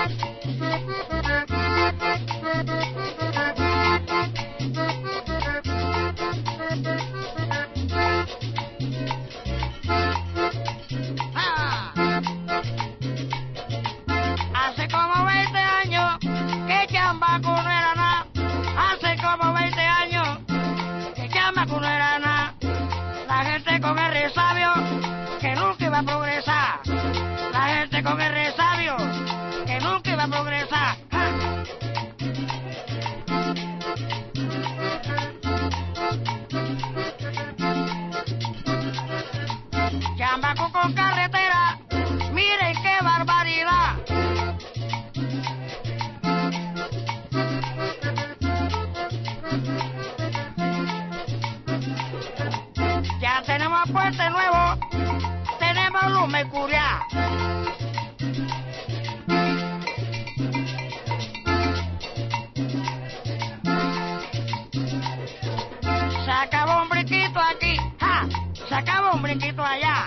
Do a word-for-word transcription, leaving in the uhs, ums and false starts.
Ah. Hace como veinte años que Chambaco no era nada. Hace como veinte años que Chambaco no era nada. La gente con el resabio que nunca iba a progresar. La gente con el resabio que nunca iba a progresar. ¡Ah! Chambaco con carretera, miren qué barbaridad. Ya tenemos puente nuevo, tenemos luz mercurial. Se acabó un brinquito aquí, ¡ja! Se acabó un brinquito allá.